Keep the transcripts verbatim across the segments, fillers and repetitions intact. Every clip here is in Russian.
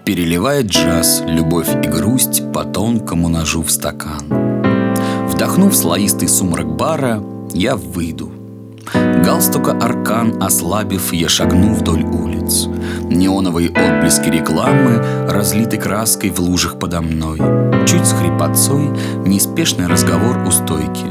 Переливает джаз любовь и грусть по тонкому ножу в стакан. Вдохнув слоистый сумрак бара, я выйду. Галстука аркан ослабив, я шагну вдоль улиц. Неоновые отблески рекламы разлиты краской в лужах подо мной. Чуть с хрипотцой неспешный разговор у стойки.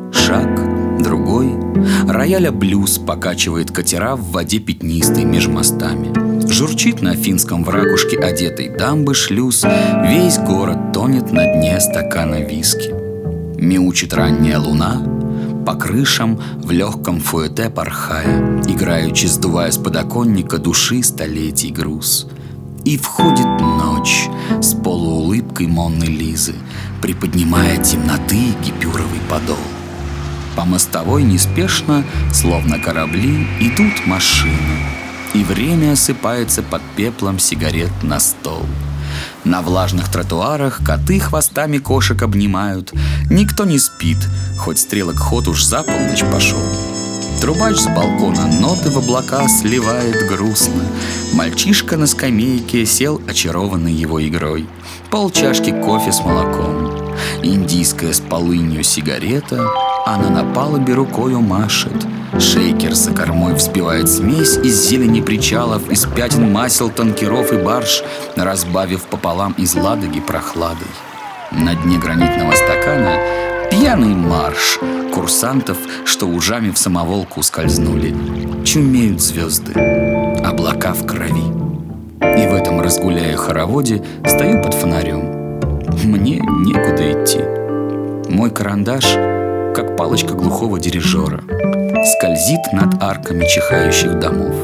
Шаг, другой. Рояля блюз покачивает катера в воде пятнистой меж мостами. Журчит на финском в ракушке одетой дамбы шлюз. Весь город тонет на дне стакана виски. Мяучит ранняя луна по крышам в легком фуэте порхая, играючи сдувая с подоконника души столетий груз. И входит ночь с полуулыбкой Монны Лизы, приподнимая темноты гипюровый подол. По мостовой неспешно, словно корабли, идут машины, и время осыпается под пеплом сигарет на стол. На влажных тротуарах коты хвостами кошек обнимают. Никто не спит, хоть стрелок ход уж за полночь пошел. Трубач с балкона ноты в облака сливает грустно. Мальчишка на скамейке сел, очарованный его игрой. Полчашки кофе с молоком, индийская с полынью сигарета. Она на палубе рукою машет. Шейкер за кормой взбивает смесь из зелени причалов, из пятен масел, танкеров и барж, разбавив пополам из Ладоги прохладой. На дне гранитного стакана пьяный марш курсантов, что ужами в самоволку скользнули. Чумеют звезды, облака в крови. И в этом разгуляя хороводе стою под фонарем. Мне некуда идти. Мой карандаш, как палочка глухого дирижера, скользит над арками чихающих домов.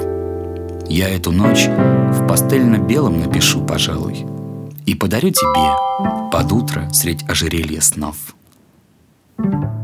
Я эту ночь в пастельно-белом напишу, пожалуй, и подарю тебе под утро средь ожерелья снов.